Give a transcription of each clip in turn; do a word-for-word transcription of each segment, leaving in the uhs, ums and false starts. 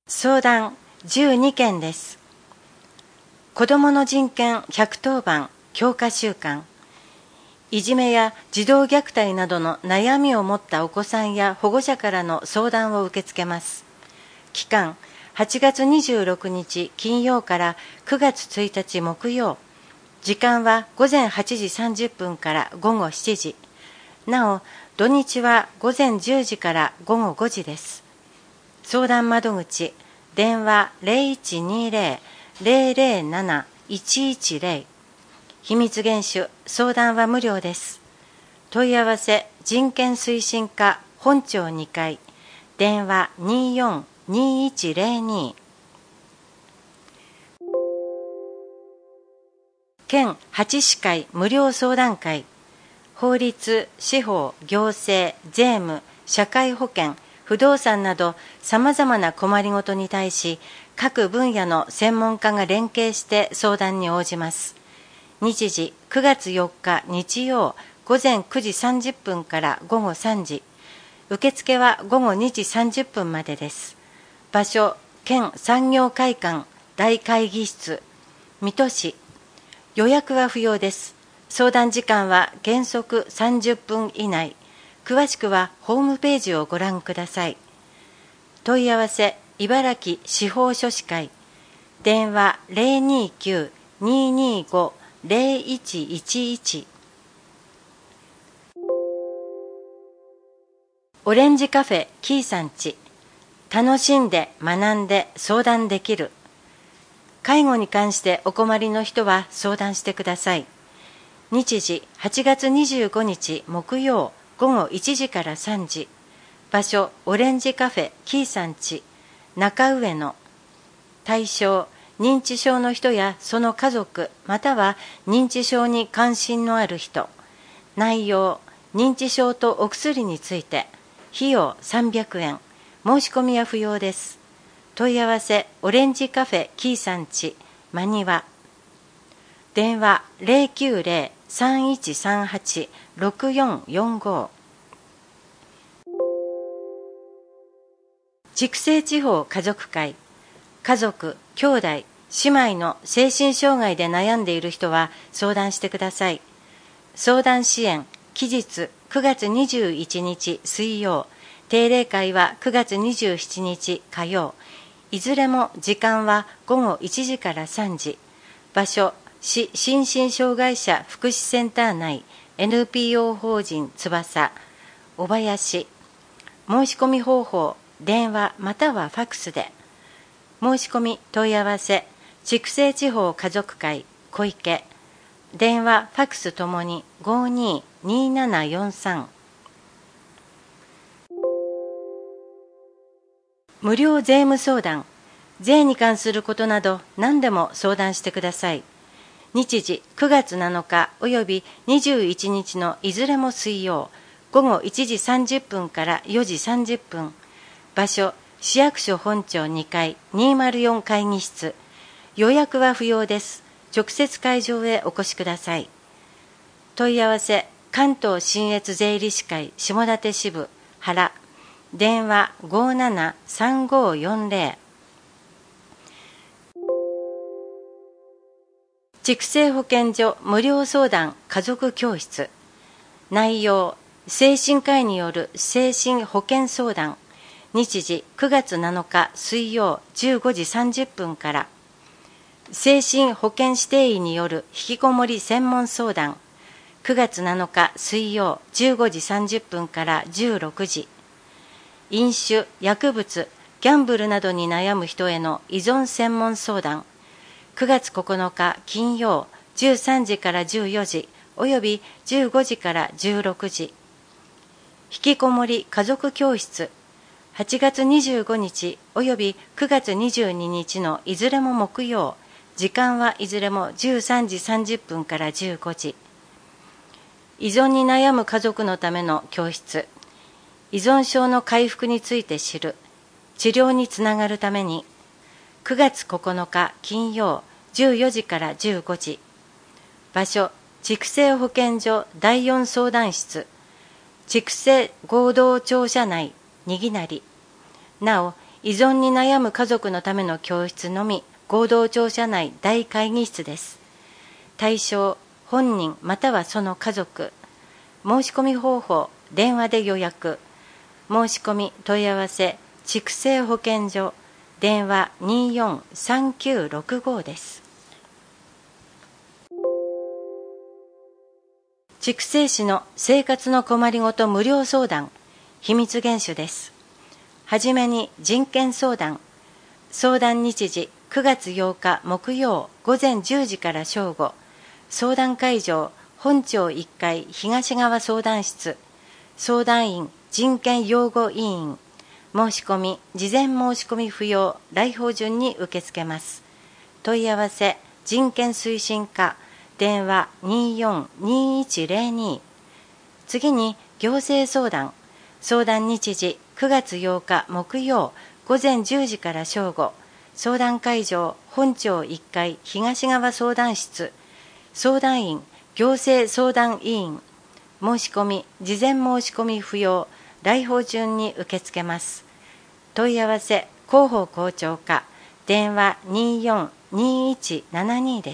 相談じゅうにけんです。子どもの人権ひゃくとおばん強化週間。いじめや児童虐待などの悩みを持ったお子さんや保護者からの相談を受け付けます。期間はちがつにじゅうろくにち金曜からくがつついたち木曜。時間はごぜんはちじさんじゅっぷんからごごしちじ。なお、土日はごぜんじゅうじからごごごじです。相談窓口、電話 ゼロいちにゼロ ゼロゼロなないちいちゼロ。秘密厳守、相談は無料です。問い合わせ、人権推進課本庁にかい、電話にーよんにーいちゼロに。県八市会無料相談会、法律、司法、行政、税務、社会保険、不動産など様々な困りごとに対し、各分野の専門家が連携して相談に応じます。日時くがつよっか日曜ごぜんくじさんじゅっぷんからごごさんじ。受付はごごにじさんじゅっぷんまでです。場所、県産業会館大会議室、水戸市。予約は不要です。相談時間は原則さんじゅっぷん以内。詳しくはホームページをご覧ください。問い合わせ、茨城司法書士会、電話 ゼロにきゅう にーにーご ゼロいちいちいち。オレンジカフェキーさんち、楽しんで学んで相談できる。介護に関してお困りの人は相談してください。日時はちがつにじゅうごにち木曜ごごいちじからさんじ。場所、オレンジカフェキーさんち、中上野。対象、認知症の人やその家族、または認知症に関心のある人。内容、認知症とお薬について。費用さんびゃくえん。申し込みは不要です。問い合わせ、オレンジカフェキーさんち、真庭。電話ゼロきゅうゼロ さんいちさんはち ろくよんよんご。筑西地方家族会、家族、兄弟、姉妹の精神障害で悩んでいる人は相談してください。相談支援、期日くがつにじゅういちにち水曜、定例会はくがつにじゅうしちにち火曜、いずれも時間はごごいちじからさんじ。場所、市心身障害者福祉センター内 エヌピーオー 法人翼小林。申し込み方法、電話またはファクスで。申し込み問い合わせ、筑西地方家族会小池。電話ファクスともにごにーにーななよんさん。無料税務相談、税に関することなど何でも相談してください。日時くがつなのかおよびにじゅういちにちのいずれも水曜、ごごいちじさんじゅっぷんからよじさんじゅっぷん。場所、市役所本庁にかいにーまるよん会議室。予約は不要です。直接会場へお越しください。問い合わせ、関東信越税理士会下館支部原。電話ごななさんごよんゼロ。筑西保健所無料相談家族教室。内容、精神科医による精神保健相談。日時くがつなのか水曜じゅうごじさんじゅっぷんから。精神保健指定医による引きこもり専門相談。くがつなのか水曜じゅうごじさんじゅっぷんからじゅうろくじ。飲酒、薬物、ギャンブルなどに悩む人への依存専門相談。くがつここのか金曜じゅうさんじからじゅうよじおよびじゅうごじからじゅうろくじ。引きこもり家族教室。はちがつにじゅうごにちおよびくがつにじゅうににちのいずれも木曜。時間はいずれもじゅうさんじさんじゅっぷんからじゅうごじ。依存に悩む家族のための教室。依存症の回復について知る。治療につながるために。くがつここのか金曜じゅうよじからじゅうごじ。場所、筑西保健所だいよん相談室。筑西合同庁舎内にぎなり。なお、 依存に悩む家族のための教室のみ、合同庁舎内大会議室です。対象、本人またはその家族。申し込み方法、電話で予約。申し込み問い合わせ、畜生保健所、電話にーよんさんきゅうろくごです。筑西市の生活の困りごと無料相談、秘密厳守です。はじめに人権相談。相談日時くがつようか木曜午前じゅうじから正午。相談会場本庁いっかい東側相談室。相談員人権擁護委員。申し込み事前申し込み不要、来訪順に受け付けます。問い合わせ人権推進課、電話にーよんにーいちゼロに。次に行政相談。相談日時くがつようか木曜午前じゅうじから正午。相談会場本庁いっかい東側相談室。相談員行政相談委員。申し込み事前申し込み不要、来訪順に受け付けます。問い合わせ広報校長課、電話にーよんにーいちななにです。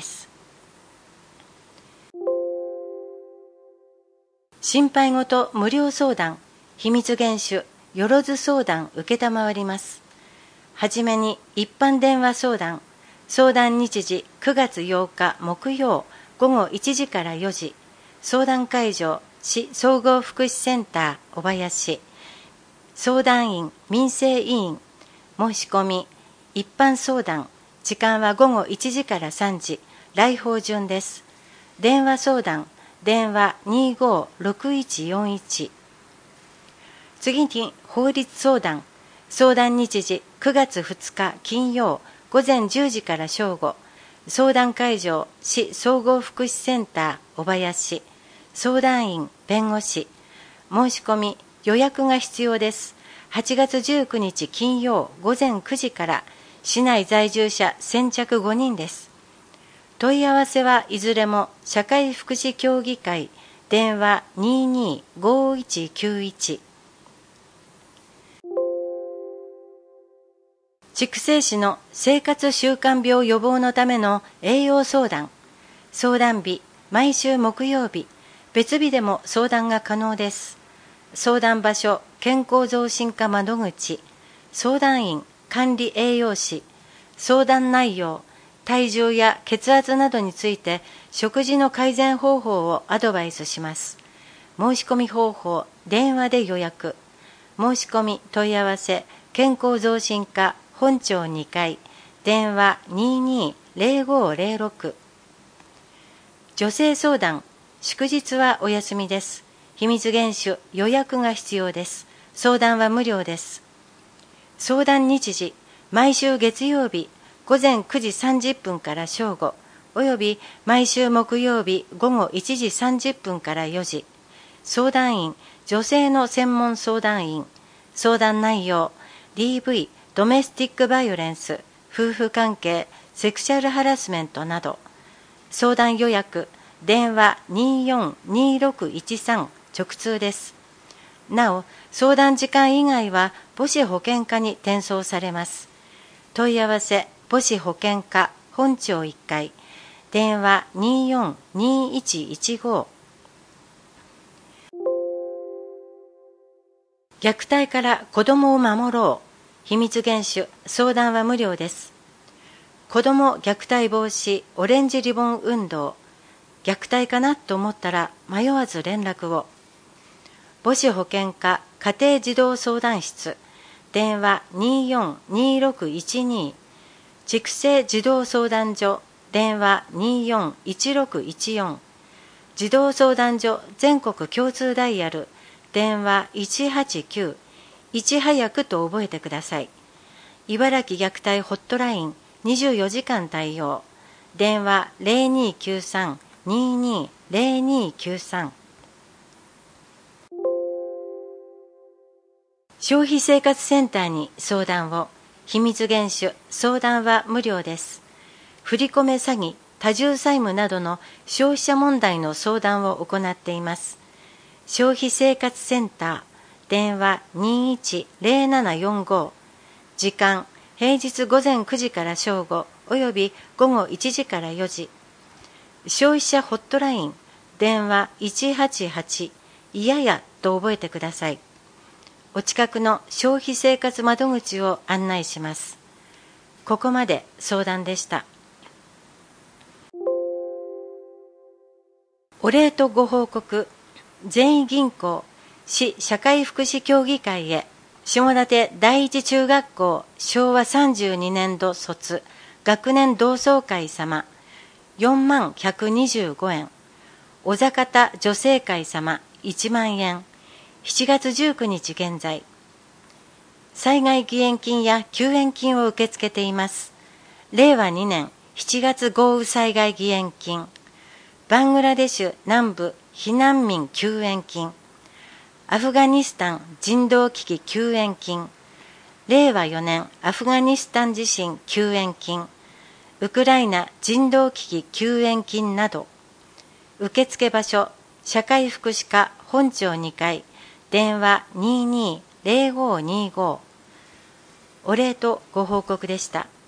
心配ごと無料相談、秘密厳守、よろず相談受けたまわります。はじめに一般電話相談。相談日時くがつようか木曜午後いちじからよじ。相談会場市総合福祉センター小林。相談員民生委員。申し込み一般相談。時間はごごいちじからさんじ。来訪順です。電話相談。電話にーごーろくいちよんいち。次に法律相談。相談日時くがつふつか金曜午前じゅうじから正午。相談会場市総合福祉センター小林。相談員弁護士。申し込み予約が必要です。はちがつじゅうくにち金曜午前くじから市内在住者先着ごにんです。問い合わせはいずれも社会福祉協議会、電話にーにーごーいちきゅういち。筑西市の生活習慣病予防のための栄養相談。相談日毎週木曜日、別日でも相談が可能です。相談場所健康増進課窓口。相談員管理栄養士。相談内容体重や血圧などについて食事の改善方法をアドバイスします。申し込み方法電話で予約。申し込み問い合わせ健康増進課本庁にかい、電話にーにーぜろごーぜろろく。女性相談。祝日はお休みです。秘密厳守、予約が必要です。相談は無料です。相談日時毎週月曜日午前くじさんじゅっぷんから正午、および毎週木曜日午後いちじさんじゅっぷんからよじ。相談員女性の専門相談員。相談内容 ディーブイ ドメスティックバイオレンス、夫婦関係、セクシャルハラスメントなど。相談予約電話にーよんにーろくいちさん直通です。なお相談時間以外は母子保健課に転送されます。問い合わせ母子保健課本庁いっかい、電話にーよんにーいちいちご。虐待から子どもを守ろう。秘密厳守、相談は無料です。子ども虐待防止オレンジリボン運動。虐待かなと思ったら迷わず連絡を。母子保健課家庭児童相談室。電話にーよんにーろくいちに。筑西児童相談所。電話にーよんいちろくいちよん。児童相談所全国共通ダイヤル。電話いちはちきゅう。いち早くと覚えてください。茨城虐待ホットラインにじゅうよじかん対応。電話ゼロにーきゅうさん にーにーゼロにーきゅうさん。消費生活センターに相談を。秘密厳守、相談は無料です。振り込め詐欺、多重債務などの消費者問題の相談を行っています。消費生活センター、電話にーいちゼロななよんご。 時間、平日午前くじから正午、および午後いちじからよじ。消費者ホットライン、電話いちはちはち、いややと覚えてください。お近くの消費生活窓口を案内します。ここまで相談でした。お礼とご報告、善意銀行市社会福祉協議会へ、下館第一中学校昭和さんじゅうにねんど卒学年同窓会様よんまんひゃくにじゅうごえん、小坂田女性会様いちまんえん、しちがつじゅうくにち現在。災害義援金や救援金を受け付けています。れいわにねんしちがつ豪雨災害義援金、バングラデシュ南部避難民救援金、アフガニスタン人道危機救援金、れいわよねんアフガニスタン地震救援金、ウクライナ人道危機救援金など。受付場所、社会福祉課本庁にかい、電話にじゅうに ぜろごにじゅうご。お礼とご報告でした。